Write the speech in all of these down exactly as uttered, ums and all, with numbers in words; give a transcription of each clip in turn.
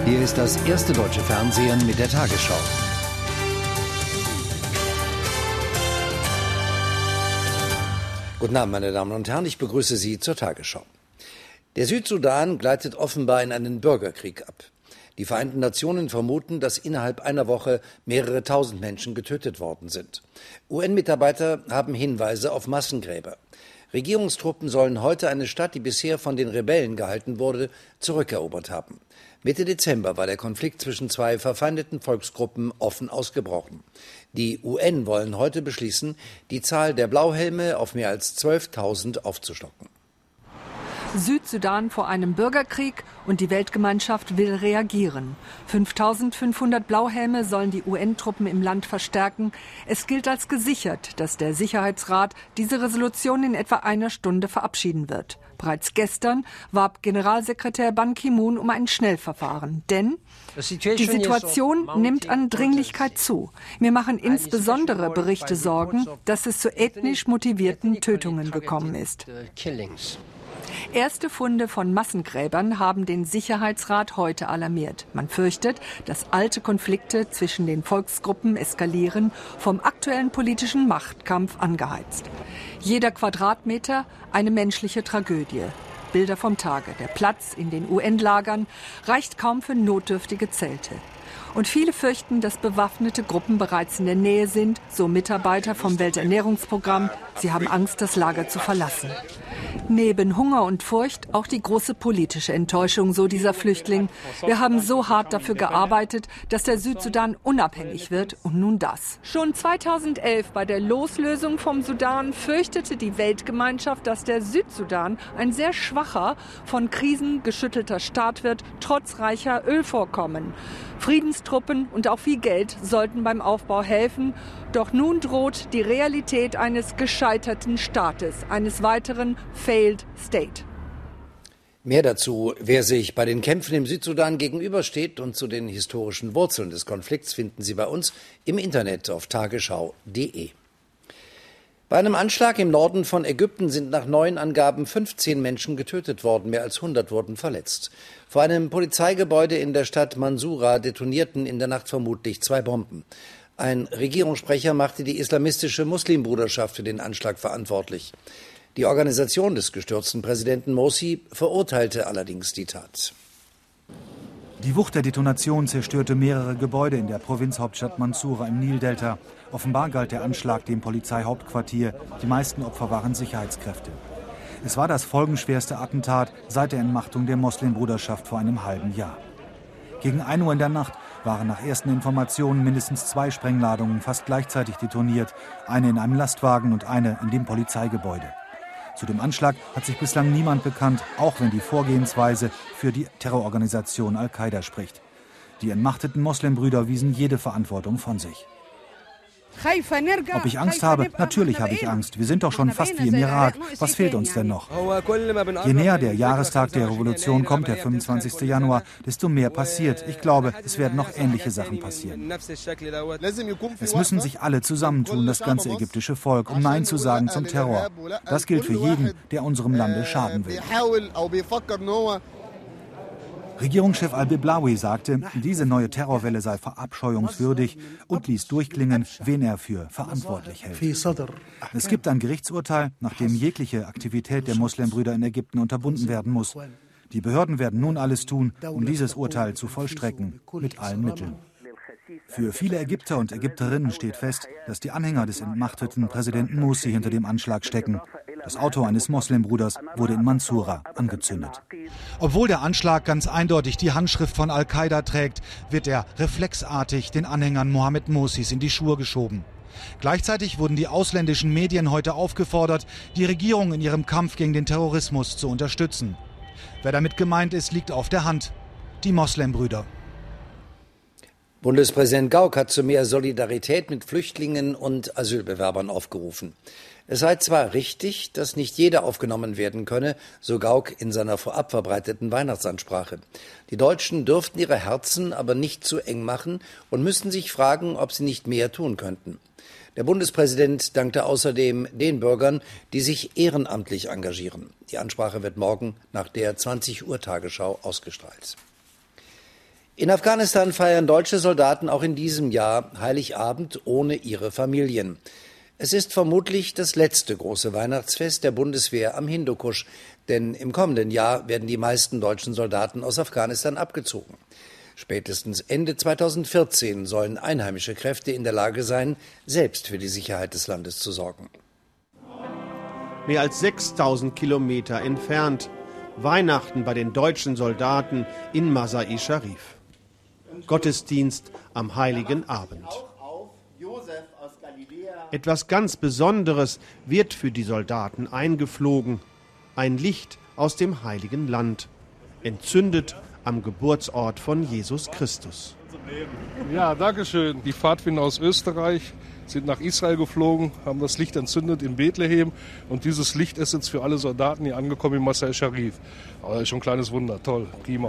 Hier ist das erste deutsche Fernsehen mit der Tagesschau. Guten Abend, meine Damen und Herren, ich begrüße Sie zur Tagesschau. Der Südsudan gleitet offenbar in einen Bürgerkrieg ab. Die Vereinten Nationen vermuten, dass innerhalb einer Woche mehrere tausend Menschen getötet worden sind. U N-Mitarbeiter haben Hinweise auf Massengräber. Regierungstruppen sollen heute eine Stadt, die bisher von den Rebellen gehalten wurde, zurückerobert haben. Mitte Dezember war der Konflikt zwischen zwei verfeindeten Volksgruppen offen ausgebrochen. Die U N wollen heute beschließen, die Zahl der Blauhelme auf mehr als zwölftausend aufzustocken. Südsudan vor einem Bürgerkrieg und die Weltgemeinschaft will reagieren. fünftausendfünfhundert Blauhelme sollen die U N-Truppen im Land verstärken. Es gilt als gesichert, dass der Sicherheitsrat diese Resolution in etwa einer Stunde verabschieden wird. Bereits gestern warb Generalsekretär Ban Ki-moon um ein Schnellverfahren. Denn die Situation nimmt an Dringlichkeit zu. Mir machen insbesondere Berichte Sorgen, dass es zu ethnisch motivierten Tötungen gekommen ist. Erste Funde von Massengräbern haben den Sicherheitsrat heute alarmiert. Man fürchtet, dass alte Konflikte zwischen den Volksgruppen eskalieren, vom aktuellen politischen Machtkampf angeheizt. Jeder Quadratmeter eine menschliche Tragödie. Bilder vom Tage. Der Platz in den U N-Lagern reicht kaum für notdürftige Zelte. Und viele fürchten, dass bewaffnete Gruppen bereits in der Nähe sind, so Mitarbeiter vom Welternährungsprogramm. Sie haben Angst, das Lager zu verlassen. Neben Hunger und Furcht auch die große politische Enttäuschung, so dieser Flüchtling. Wir haben so hart dafür gearbeitet, dass der Südsudan unabhängig wird und nun das. Schon zweitausendelf bei der Loslösung vom Sudan fürchtete die Weltgemeinschaft, dass der Südsudan ein sehr schwacher, von Krisen geschüttelter Staat wird, trotz reicher Ölvorkommen. Friedenstruppen und auch viel Geld sollten beim Aufbau helfen. Doch nun droht die Realität eines gescheiterten Staates, eines weiteren Failed State. Mehr dazu, wer sich bei den Kämpfen im Südsudan gegenübersteht und zu den historischen Wurzeln des Konflikts, finden Sie bei uns im Internet auf tagesschau punkt de. Bei einem Anschlag im Norden von Ägypten sind nach neuen Angaben fünfzehn Menschen getötet worden, mehr als hundert wurden verletzt. Vor einem Polizeigebäude in der Stadt Mansoura detonierten in der Nacht vermutlich zwei Bomben. Ein Regierungssprecher machte die islamistische Muslimbruderschaft für den Anschlag verantwortlich. Die Organisation des gestürzten Präsidenten Morsi verurteilte allerdings die Tat. Die Wucht der Detonation zerstörte mehrere Gebäude in der Provinzhauptstadt Mansoura im Nildelta. Offenbar galt der Anschlag dem Polizeihauptquartier. Die meisten Opfer waren Sicherheitskräfte. Es war das folgenschwerste Attentat seit der Entmachtung der Muslimbruderschaft vor einem halben Jahr. Gegen ein Uhr in der Nacht waren nach ersten Informationen mindestens zwei Sprengladungen fast gleichzeitig detoniert. Eine in einem Lastwagen und eine in dem Polizeigebäude. Zu dem Anschlag hat sich bislang niemand bekannt, auch wenn die Vorgehensweise für die Terrororganisation Al-Qaida spricht. Die entmachteten Muslimbrüder wiesen jede Verantwortung von sich. Ob ich Angst habe? Natürlich habe ich Angst. Wir sind doch schon fast wie im Irak. Was fehlt uns denn noch? Je näher der Jahrestag der Revolution kommt, der fünfundzwanzigste Januar, desto mehr passiert. Ich glaube, es werden noch ähnliche Sachen passieren. Es müssen sich alle zusammentun, das ganze ägyptische Volk, um Nein zu sagen zum Terror. Das gilt für jeden, der unserem Lande schaden will. Regierungschef al-Biblawi sagte, diese neue Terrorwelle sei verabscheuungswürdig und ließ durchklingen, wen er für verantwortlich hält. Es gibt ein Gerichtsurteil, nach dem jegliche Aktivität der Muslimbrüder in Ägypten unterbunden werden muss. Die Behörden werden nun alles tun, um dieses Urteil zu vollstrecken, mit allen Mitteln. Für viele Ägypter und Ägypterinnen steht fest, dass die Anhänger des entmachteten Präsidenten Morsi hinter dem Anschlag stecken. Das Auto eines Muslimbruders wurde in Mansoura angezündet. Obwohl der Anschlag ganz eindeutig die Handschrift von Al-Qaida trägt, wird er reflexartig den Anhängern Mohammed Morsis in die Schuhe geschoben. Gleichzeitig wurden die ausländischen Medien heute aufgefordert, die Regierung in ihrem Kampf gegen den Terrorismus zu unterstützen. Wer damit gemeint ist, liegt auf der Hand: die Muslimbrüder. Bundespräsident Gauck hat zu mehr Solidarität mit Flüchtlingen und Asylbewerbern aufgerufen. Es sei zwar richtig, dass nicht jeder aufgenommen werden könne, so Gauck in seiner vorab verbreiteten Weihnachtsansprache. Die Deutschen dürften ihre Herzen aber nicht zu eng machen und müssten sich fragen, ob sie nicht mehr tun könnten. Der Bundespräsident dankte außerdem den Bürgern, die sich ehrenamtlich engagieren. Die Ansprache wird morgen nach der zwanzig Uhr Tagesschau ausgestrahlt. In Afghanistan feiern deutsche Soldaten auch in diesem Jahr Heiligabend ohne ihre Familien. Es ist vermutlich das letzte große Weihnachtsfest der Bundeswehr am Hindukusch, denn im kommenden Jahr werden die meisten deutschen Soldaten aus Afghanistan abgezogen. Spätestens Ende zweitausendvierzehn sollen einheimische Kräfte in der Lage sein, selbst für die Sicherheit des Landes zu sorgen. Mehr als sechstausend Kilometer entfernt. Weihnachten bei den deutschen Soldaten in Masai Sharif. Gottesdienst am Heiligen Abend. Etwas ganz Besonderes wird für die Soldaten eingeflogen. Ein Licht aus dem Heiligen Land, entzündet am Geburtsort von Jesus Christus. Ja, danke schön. Die Pfadfinder aus Österreich sind nach Israel geflogen, haben das Licht entzündet in Bethlehem. Und dieses Licht ist jetzt für alle Soldaten hier angekommen in Masai Sharif. Aber schon ein kleines Wunder, toll, prima.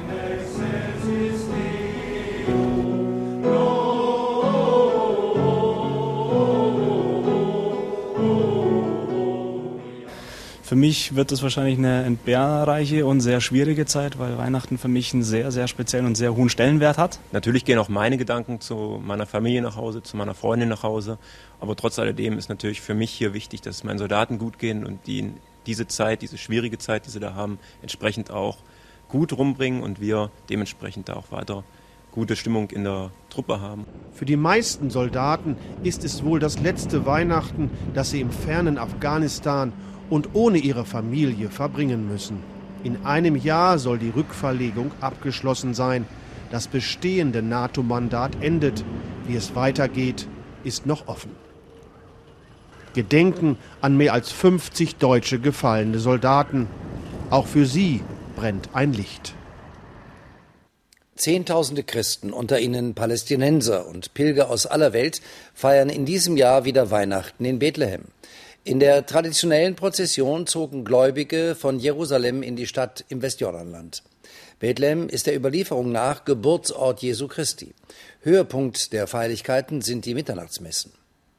Für mich wird es wahrscheinlich eine entbehrreiche und sehr schwierige Zeit, weil Weihnachten für mich einen sehr, sehr speziellen und sehr hohen Stellenwert hat. Natürlich gehen auch meine Gedanken zu meiner Familie nach Hause, zu meiner Freundin nach Hause. Aber trotz alledem ist natürlich für mich hier wichtig, dass es meinen Soldaten gut gehen und die diese Zeit, diese schwierige Zeit, die sie da haben, entsprechend auch gut rumbringen und wir dementsprechend da auch weiter gute Stimmung in der Truppe haben. Für die meisten Soldaten ist es wohl das letzte Weihnachten, das sie im fernen Afghanistan und ohne ihre Familie verbringen müssen. In einem Jahr soll die Rückverlegung abgeschlossen sein. Das bestehende NATO-Mandat endet. Wie es weitergeht, ist noch offen. Gedenken an mehr als fünfzig deutsche gefallene Soldaten. Auch für sie brennt ein Licht. Zehntausende Christen, unter ihnen Palästinenser und Pilger aus aller Welt, feiern in diesem Jahr wieder Weihnachten in Bethlehem. In der traditionellen Prozession zogen Gläubige von Jerusalem in die Stadt im Westjordanland. Bethlehem ist der Überlieferung nach Geburtsort Jesu Christi. Höhepunkt der Feierlichkeiten sind die Mitternachtsmessen.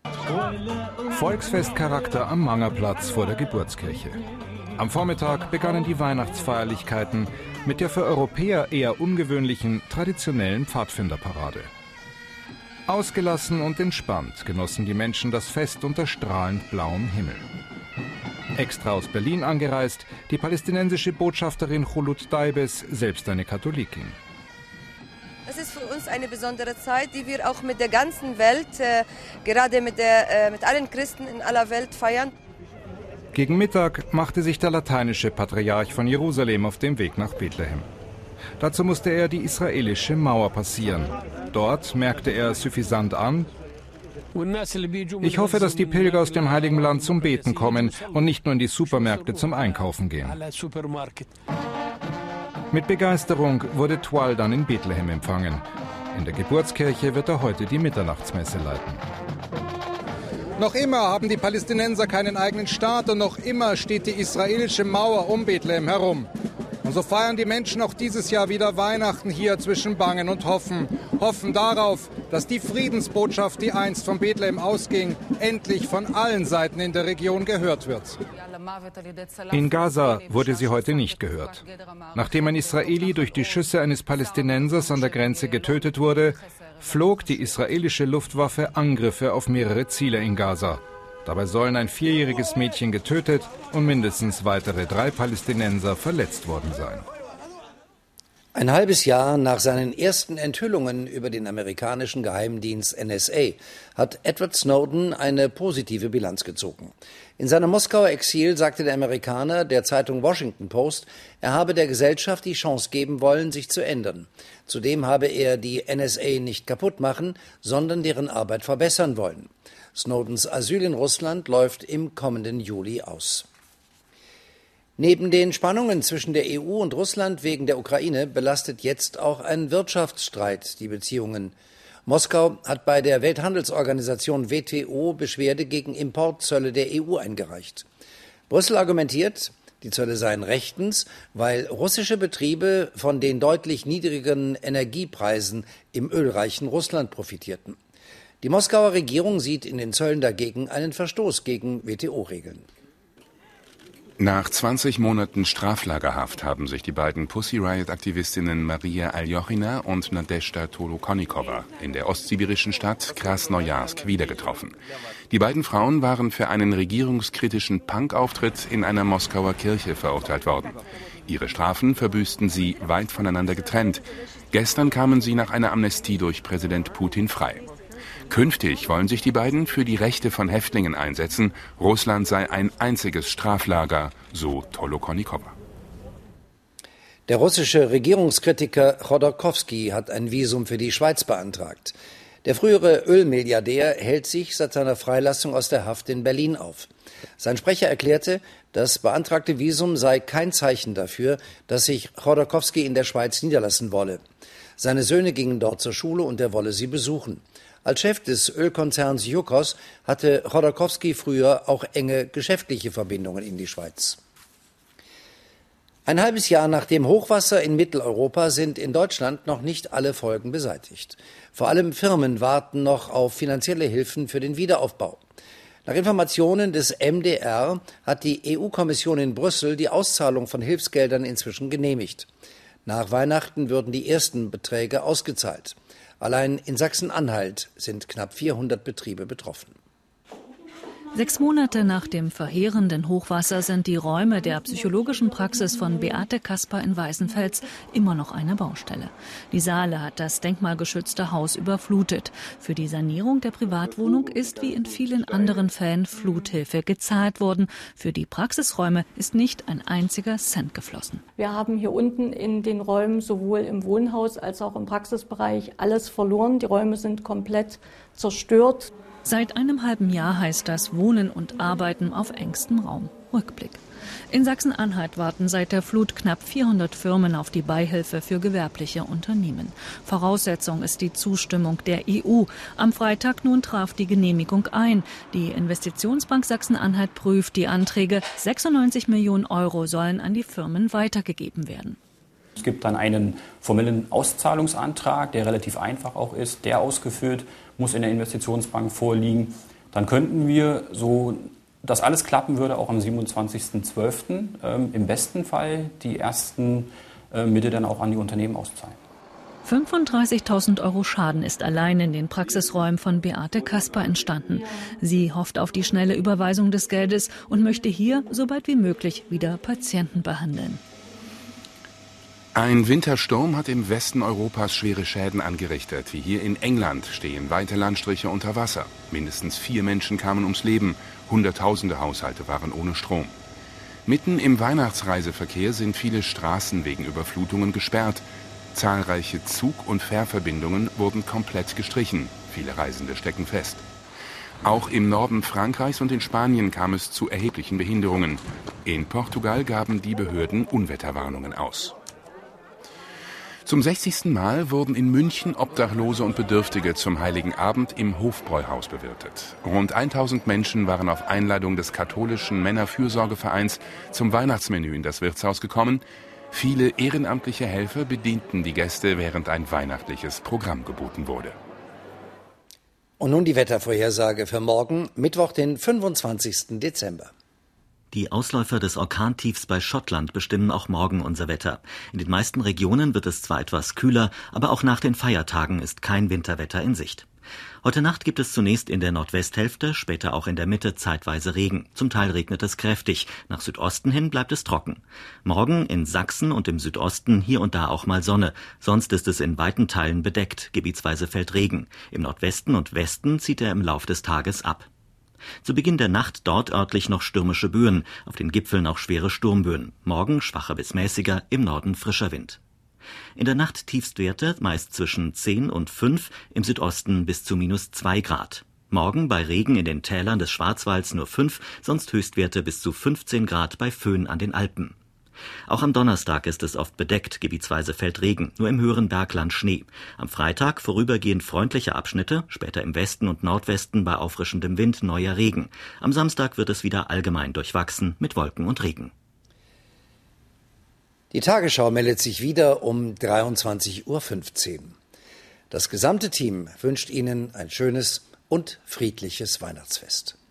Volksfestcharakter am Mangerplatz vor der Geburtskirche. Am Vormittag begannen die Weihnachtsfeierlichkeiten mit der für Europäer eher ungewöhnlichen traditionellen Pfadfinderparade. Ausgelassen und entspannt genossen die Menschen das Fest unter strahlend blauem Himmel. Extra aus Berlin angereist, die palästinensische Botschafterin Chulut Daibes, selbst eine Katholikin. Es ist für uns eine besondere Zeit, die wir auch mit der ganzen Welt, äh, gerade mit, der, äh, mit allen Christen in aller Welt feiern. Gegen Mittag machte sich der lateinische Patriarch von Jerusalem auf den Weg nach Bethlehem. Dazu musste er die israelische Mauer passieren. Dort merkte er suffisant an: Ich hoffe, dass die Pilger aus dem Heiligen Land zum Beten kommen und nicht nur in die Supermärkte zum Einkaufen gehen. Mit Begeisterung wurde Twal dann in Bethlehem empfangen. In der Geburtskirche wird er heute die Mitternachtsmesse leiten. Noch immer haben die Palästinenser keinen eigenen Staat und noch immer steht die israelische Mauer um Bethlehem herum. Und so feiern die Menschen auch dieses Jahr wieder Weihnachten hier zwischen Bangen und Hoffen. Hoffen darauf, dass die Friedensbotschaft, die einst von Bethlehem ausging, endlich von allen Seiten in der Region gehört wird. In Gaza wurde sie heute nicht gehört. Nachdem ein Israeli durch die Schüsse eines Palästinensers an der Grenze getötet wurde, flog die israelische Luftwaffe Angriffe auf mehrere Ziele in Gaza. Dabei sollen ein vierjähriges Mädchen getötet und mindestens weitere drei Palästinenser verletzt worden sein. Ein halbes Jahr nach seinen ersten Enthüllungen über den amerikanischen Geheimdienst N S A hat Edward Snowden eine positive Bilanz gezogen. In seinem Moskauer Exil sagte der Amerikaner der Zeitung Washington Post, er habe der Gesellschaft die Chance geben wollen, sich zu ändern. Zudem habe er die N S A nicht kaputt machen, sondern deren Arbeit verbessern wollen. Snowdens Asyl in Russland läuft im kommenden Juli aus. Neben den Spannungen zwischen der E U und Russland wegen der Ukraine belastet jetzt auch ein Wirtschaftsstreit die Beziehungen. Moskau hat bei der Welthandelsorganisation W T O Beschwerde gegen Importzölle der E U eingereicht. Brüssel argumentiert, die Zölle seien rechtens, weil russische Betriebe von den deutlich niedrigeren Energiepreisen im ölreichen Russland profitierten. Die Moskauer Regierung sieht in den Zöllen dagegen einen Verstoß gegen W T O-Regeln. Nach zwanzig Monaten Straflagerhaft haben sich die beiden Pussy Riot-Aktivistinnen Maria Aljochina und Nadezhda Tolokonnikova in der ostsibirischen Stadt Krasnojarsk wieder getroffen. Die beiden Frauen waren für einen regierungskritischen Punk-Auftritt in einer Moskauer Kirche verurteilt worden. Ihre Strafen verbüßten sie weit voneinander getrennt. Gestern kamen sie nach einer Amnestie durch Präsident Putin frei. Künftig wollen sich die beiden für die Rechte von Häftlingen einsetzen. Russland sei ein einziges Straflager, so Tolokonnikova. Der russische Regierungskritiker Chodorkowski hat ein Visum für die Schweiz beantragt. Der frühere Ölmilliardär hält sich seit seiner Freilassung aus der Haft in Berlin auf. Sein Sprecher erklärte, das beantragte Visum sei kein Zeichen dafür, dass sich Chodorkowski in der Schweiz niederlassen wolle. Seine Söhne gingen dort zur Schule und er wolle sie besuchen. Als Chef des Ölkonzerns Yukos hatte Chodorkowski früher auch enge geschäftliche Verbindungen in die Schweiz. Ein halbes Jahr nach dem Hochwasser in Mitteleuropa sind in Deutschland noch nicht alle Folgen beseitigt. Vor allem Firmen warten noch auf finanzielle Hilfen für den Wiederaufbau. Nach Informationen des M D R hat die E U-Kommission in Brüssel die Auszahlung von Hilfsgeldern inzwischen genehmigt. Nach Weihnachten würden die ersten Beträge ausgezahlt. Allein in Sachsen-Anhalt sind knapp vierhundert Betriebe betroffen. Sechs Monate nach dem verheerenden Hochwasser sind die Räume der psychologischen Praxis von Beate Kasper in Weißenfels immer noch eine Baustelle. Die Saale hat das denkmalgeschützte Haus überflutet. Für die Sanierung der Privatwohnung ist wie in vielen anderen Fällen Fluthilfe gezahlt worden. Für die Praxisräume ist nicht ein einziger Cent geflossen. Wir haben hier unten in den Räumen sowohl im Wohnhaus als auch im Praxisbereich alles verloren. Die Räume sind komplett zerstört. Seit einem halben Jahr heißt das Wohnen und Arbeiten auf engstem Raum. Rückblick. In Sachsen-Anhalt warten seit der Flut knapp vierhundert Firmen auf die Beihilfe für gewerbliche Unternehmen. Voraussetzung ist die Zustimmung der E U. Am Freitag nun traf die Genehmigung ein. Die Investitionsbank Sachsen-Anhalt prüft die Anträge. sechsundneunzig Millionen Euro sollen an die Firmen weitergegeben werden. Es gibt dann einen formellen Auszahlungsantrag, der relativ einfach auch ist, der ausgefüllt muss in der Investitionsbank vorliegen. Dann könnten wir, so dass alles klappen würde, auch am siebenundzwanzigsten zwölften Ähm, im besten Fall die ersten äh, Mittel dann auch an die Unternehmen auszahlen. fünfunddreißigtausend Euro Schaden ist allein in den Praxisräumen von Beate Kasper entstanden. Sie hofft auf die schnelle Überweisung des Geldes und möchte hier so bald wie möglich wieder Patienten behandeln. Ein Wintersturm hat im Westen Europas schwere Schäden angerichtet. Wie hier in England stehen weite Landstriche unter Wasser. Mindestens vier Menschen kamen ums Leben. Hunderttausende Haushalte waren ohne Strom. Mitten im Weihnachtsreiseverkehr sind viele Straßen wegen Überflutungen gesperrt. Zahlreiche Zug- und Fährverbindungen wurden komplett gestrichen. Viele Reisende stecken fest. Auch im Norden Frankreichs und in Spanien kam es zu erheblichen Behinderungen. In Portugal gaben die Behörden Unwetterwarnungen aus. Zum sechzigsten Mal wurden in München Obdachlose und Bedürftige zum Heiligen Abend im Hofbräuhaus bewirtet. Rund tausend Menschen waren auf Einladung des katholischen Männerfürsorgevereins zum Weihnachtsmenü in das Wirtshaus gekommen. Viele ehrenamtliche Helfer bedienten die Gäste, während ein weihnachtliches Programm geboten wurde. Und nun die Wettervorhersage für morgen, Mittwoch, den fünfundzwanzigsten Dezember. Die Ausläufer des Orkantiefs bei Schottland bestimmen auch morgen unser Wetter. In den meisten Regionen wird es zwar etwas kühler, aber auch nach den Feiertagen ist kein Winterwetter in Sicht. Heute Nacht gibt es zunächst in der Nordwesthälfte, später auch in der Mitte zeitweise Regen. Zum Teil regnet es kräftig. Nach Südosten hin bleibt es trocken. Morgen in Sachsen und im Südosten hier und da auch mal Sonne. Sonst ist es in weiten Teilen bedeckt. Gebietsweise fällt Regen. Im Nordwesten und Westen zieht er im Lauf des Tages ab. Zu Beginn der Nacht dort örtlich noch stürmische Böen, auf den Gipfeln auch schwere Sturmböen. Morgen schwacher bis mäßiger, im Norden frischer Wind. In der Nacht Tiefstwerte meist zwischen zehn und fünf, im Südosten bis zu minus zwei Grad. Morgen bei Regen in den Tälern des Schwarzwalds nur fünf, sonst Höchstwerte bis zu fünfzehn Grad bei Föhn an den Alpen. Auch am Donnerstag ist es oft bedeckt, gebietsweise fällt Regen, nur im höheren Bergland Schnee. Am Freitag vorübergehend freundliche Abschnitte, später im Westen und Nordwesten bei auffrischendem Wind neuer Regen. Am Samstag wird es wieder allgemein durchwachsen mit Wolken und Regen. Die Tagesschau meldet sich wieder um dreiundzwanzig Uhr fünfzehn. Das gesamte Team wünscht Ihnen ein schönes und friedliches Weihnachtsfest.